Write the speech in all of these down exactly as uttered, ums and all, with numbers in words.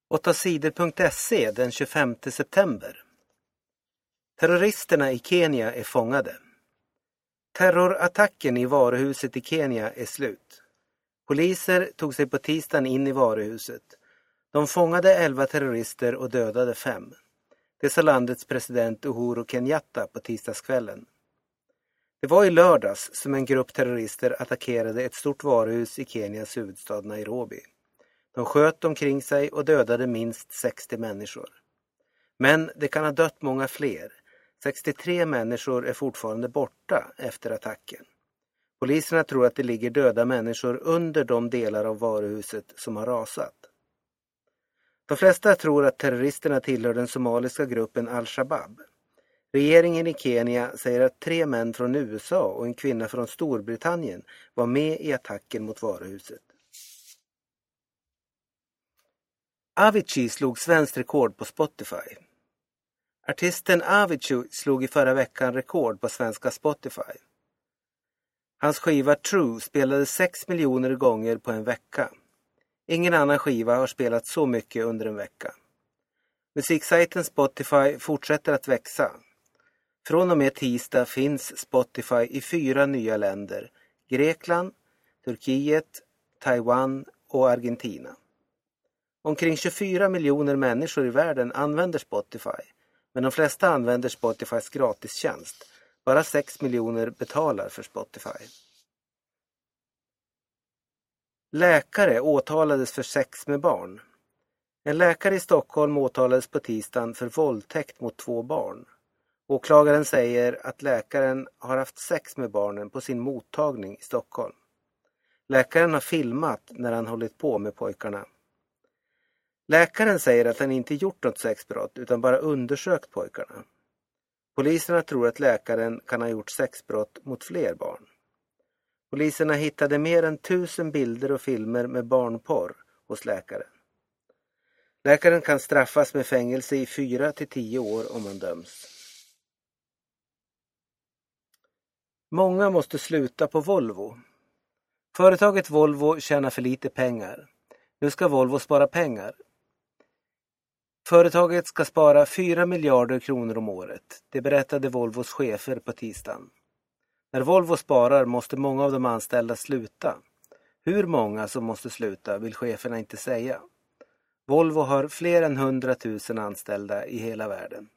åtta sidor punkt se den tjugofemte september. Terroristerna i Kenya är fångade. Terrorattacken i varuhuset i Kenya är slut. Poliser tog sig på tisdagen in i varuhuset. De fångade elva terrorister och dödade fem. Det sa landets president Uhuru Kenyatta på tisdagskvällen. Det var i lördags som en grupp terrorister attackerade ett stort varuhus i Kenias huvudstad Nairobi. De sköt omkring sig och dödade minst sextio människor. Men det kan ha dött många fler. sextiotre människor är fortfarande borta efter attacken. Poliserna tror att det ligger döda människor under de delar av varuhuset som har rasat. De flesta tror att terroristerna tillhör den somaliska gruppen Al-Shabaab. Regeringen i Kenya säger att tre män från U S A och en kvinna från Storbritannien var med i attacken mot varuhuset. Avicii slog svenskt rekord på Spotify. Artisten Avicii slog i förra veckan rekord på svenska Spotify. Hans skiva True spelade sex miljoner gånger på en vecka. Ingen annan skiva har spelat så mycket under en vecka. Musiksajten Spotify fortsätter att växa. Från och med tisdag finns Spotify i fyra nya länder: Grekland, Turkiet, Taiwan och Argentina. Omkring tjugofyra miljoner människor i världen använder Spotify, men de flesta använder Spotifys gratistjänst. Bara sex miljoner betalar för Spotify. Läkare åtalades för sex med barn. En läkare i Stockholm åtalades på tisdagen för våldtäkt mot två barn. Åklagaren säger att läkaren har haft sex med barnen på sin mottagning i Stockholm. Läkaren har filmat när han hållit på med pojkarna. Läkaren säger att han inte gjort något sexbrott utan bara undersökt pojkarna. Poliserna tror att läkaren kan ha gjort sexbrott mot fler barn. Poliserna hittade mer än tusen bilder och filmer med barnporr hos läkaren. Läkaren kan straffas med fängelse i fyra till tio år om han döms. Många måste sluta på Volvo. Företaget Volvo tjänar för lite pengar. Nu ska Volvo spara pengar. Företaget ska spara fyra miljarder kronor om året. Det berättade Volvos chefer på tisdagen. När Volvo sparar måste många av de anställda sluta. Hur många som måste sluta vill cheferna inte säga. Volvo har fler än hundratusen anställda i hela världen.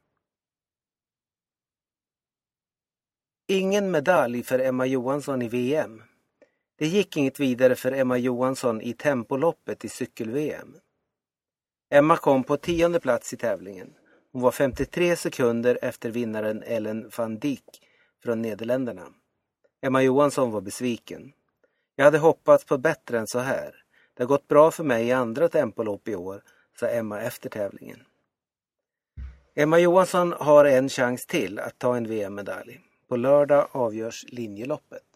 Ingen medalj för Emma Johansson i V M. Det gick inget vidare för Emma Johansson i tempoloppet i cykel-V M. Emma kom på tionde plats i tävlingen. Hon var femtiotre sekunder efter vinnaren Ellen van Dijk från Nederländerna. Emma Johansson var besviken. Jag hade hoppats på bättre än så här. Det har gått bra för mig i andra tempolopp i år, sa Emma efter tävlingen. Emma Johansson har en chans till att ta en V M-medalj. På lördag avgörs linjeloppet.